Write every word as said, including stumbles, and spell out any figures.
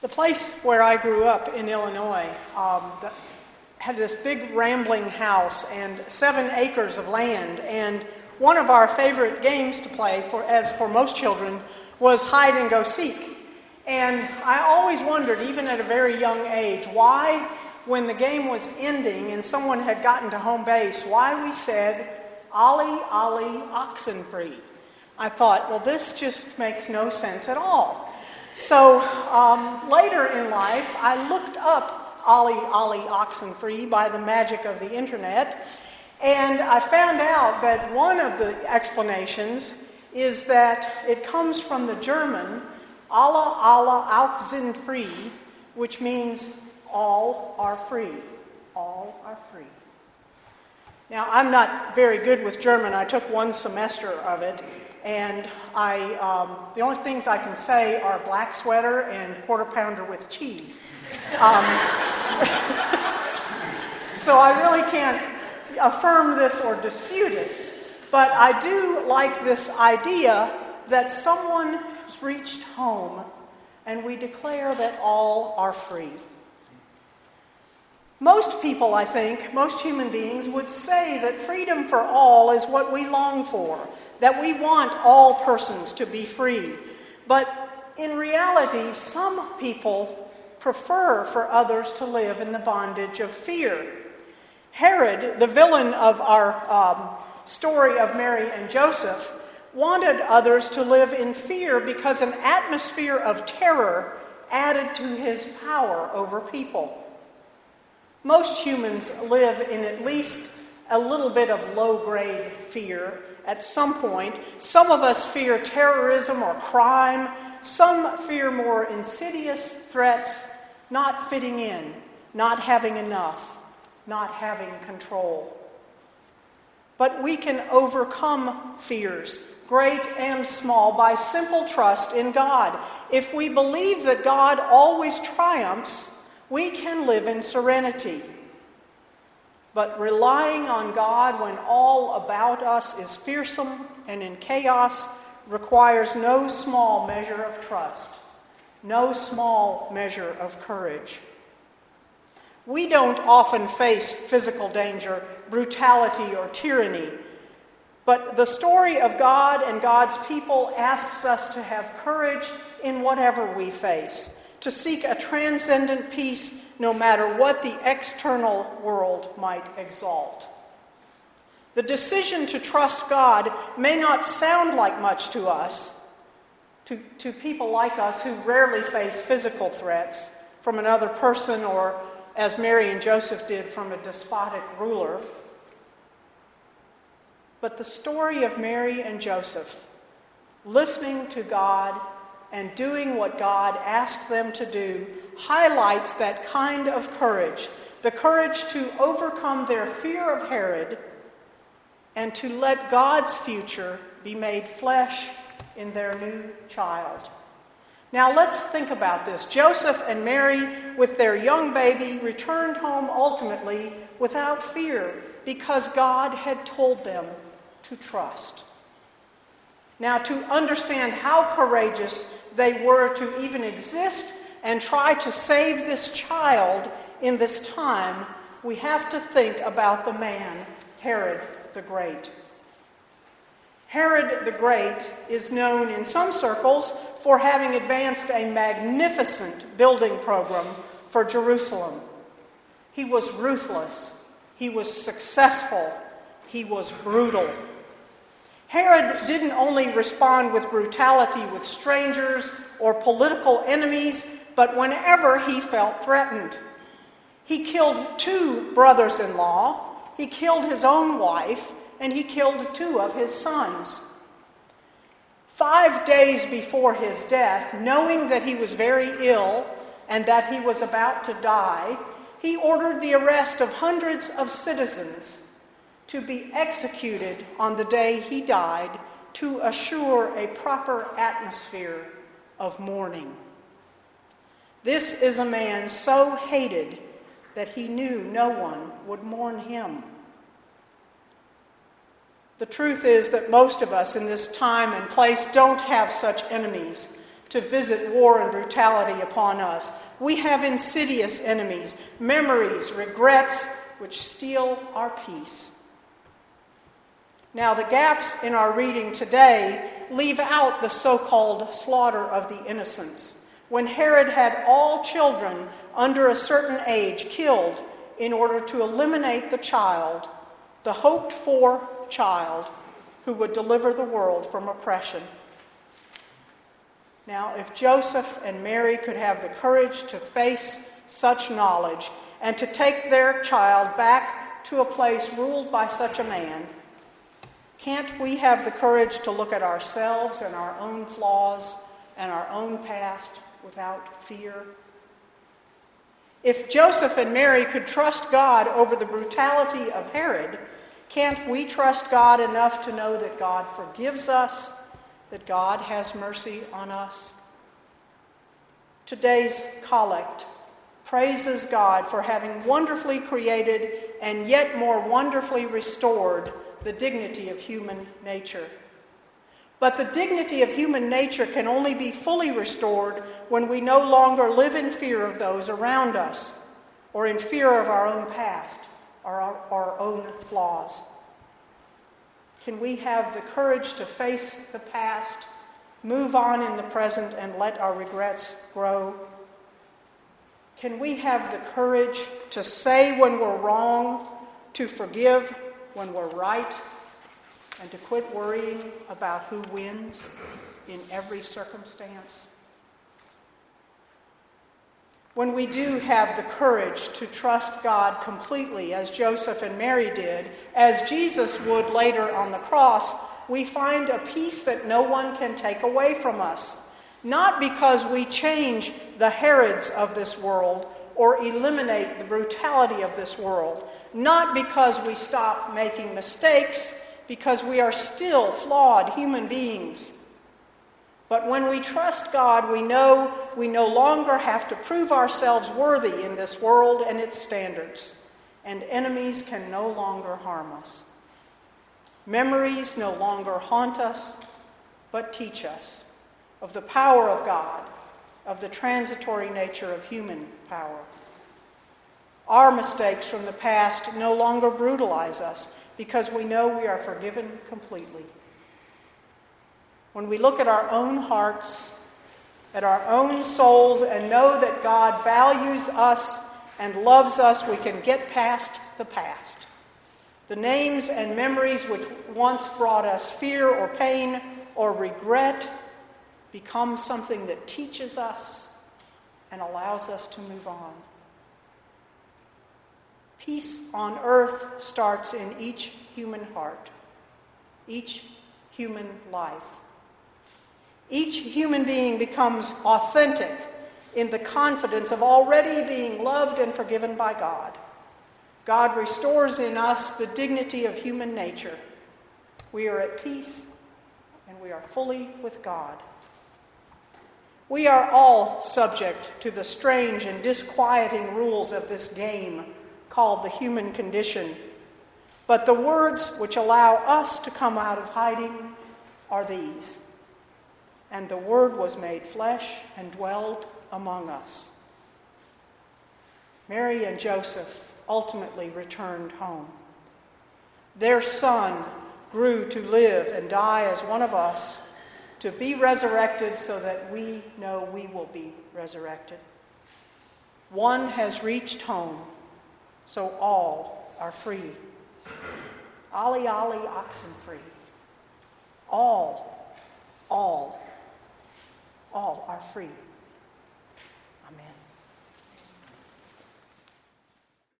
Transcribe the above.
The place where I grew up in Illinois um, the, had this big rambling house and seven acres of land, and one of our favorite games to play, for as for most children, was hide and go seek. And I always wondered, even at a very young age, why, when the game was ending and someone had gotten to home base, why we said, "Ollie, Ollie, Oxenfree." I thought, well, this just makes no sense at all. So um, later in life, I looked up Ollie, Ollie, Oxenfree by the magic of the internet, and I found out that one of the explanations is that it comes from the German "Alle, alle Oxenfree," which means all are free. All are free. Now, I'm not very good with German. I took one semester of it, and I um, the only things I can say are black sweater and quarter pounder with cheese. Um, so I really can't affirm this or dispute it, but I do like this idea that someone has reached home and we declare that all are free. Most people, I think, most human beings would say that freedom for all is what we long for, that we want all persons to be free. But in reality, some people prefer for others to live in the bondage of fear. Herod, the villain of our um, story of Mary and Joseph, wanted others to live in fear because an atmosphere of terror added to his power over people. Most humans live in at least a little bit of low-grade fear at some point. Some of us fear terrorism or crime. Some fear more insidious threats, not fitting in, not having enough, not having control. But we can overcome fears, great and small, by simple trust in God. If we believe that God always triumphs, we can live in serenity. But relying on God when all about us is fearsome and in chaos requires no small measure of trust, no small measure of courage. We don't often face physical danger, brutality, or tyranny, but the story of God and God's people asks us to have courage in whatever we face, to seek a transcendent peace no matter what the external world might exalt. The decision to trust God may not sound like much to us, to, to people like us who rarely face physical threats from another person or, as Mary and Joseph did, from a despotic ruler. But the story of Mary and Joseph, listening to God and doing what God asked them to do, highlights that kind of courage, the courage to overcome their fear of Herod and to let God's future be made flesh in their new child. Now let's think about this. Joseph and Mary, with their young baby, returned home ultimately without fear because God had told them to trust. Now, to understand how courageous they were to even exist and try to save this child in this time, we have to think about the man, Herod the Great. Herod the Great is known in some circles for having advanced a magnificent building program for Jerusalem. He was ruthless. He was successful. He was brutal. Herod didn't only respond with brutality with strangers or political enemies, but whenever he felt threatened. He killed two brothers-in-law, he killed his own wife, and he killed two of his sons. Five days before his death, knowing that he was very ill and that he was about to die, he ordered the arrest of hundreds of citizens to be executed on the day he died to assure a proper atmosphere of mourning. This is a man so hated that he knew no one would mourn him. The truth is that most of us in this time and place don't have such enemies. to visit war and brutality upon us. We have insidious enemies, memories, regrets, which steal our peace. Now, the gaps in our reading today leave out the so-called slaughter of the innocents, when Herod had all children under a certain age killed in order to eliminate the child, the hoped-for child, who would deliver the world from oppression. Now, if Joseph and Mary could have the courage to face such knowledge and to take their child back to a place ruled by such a man, can't we have the courage to look at ourselves and our own flaws and our own past without fear? If Joseph and Mary could trust God over the brutality of Herod, can't we trust God enough to know that God forgives us, that God has mercy on us? Today's collect praises God for having wonderfully created and yet more wonderfully restored the dignity of human nature. But the dignity of human nature can only be fully restored when we no longer live in fear of those around us, or in fear of our own past, or our, our own flaws. Can we have the courage to face the past, move on in the present, and let our regrets grow? Can we have the courage to say when we're wrong, to forgive when we're right, and to quit worrying about who wins in every circumstance? When we do have the courage to trust God completely, as Joseph and Mary did, as Jesus would later on the cross, we find a peace that no one can take away from us. Not because we change the Herods of this world or eliminate the brutality of this world. Not because we stop making mistakes, because we are still flawed human beings. But when we trust God, we know we no longer have to prove ourselves worthy in this world and its standards, and enemies can no longer harm us. Memories no longer haunt us, but teach us of the power of God, of the transitory nature of human power. Our mistakes from the past no longer brutalize us, because we know we are forgiven completely. When we look at our own hearts, at our own souls, and know that God values us and loves us, we can get past the past. The names and memories which once brought us fear or pain or regret become something that teaches us and allows us to move on. Peace on earth starts in each human heart, each human life. Each human being becomes authentic in the confidence of already being loved and forgiven by God. God restores in us the dignity of human nature. We are at peace and we are fully with God. We are all subject to the strange and disquieting rules of this game called the human condition. But the words which allow us to come out of hiding are these: "And the Word was made flesh and dwelled among us." Mary and Joseph ultimately returned home. Their son grew to live and die as one of us, to be resurrected so that we know we will be resurrected. One has reached home, so all are free. Ali Ali oxen free. All, all, all are free. Amen.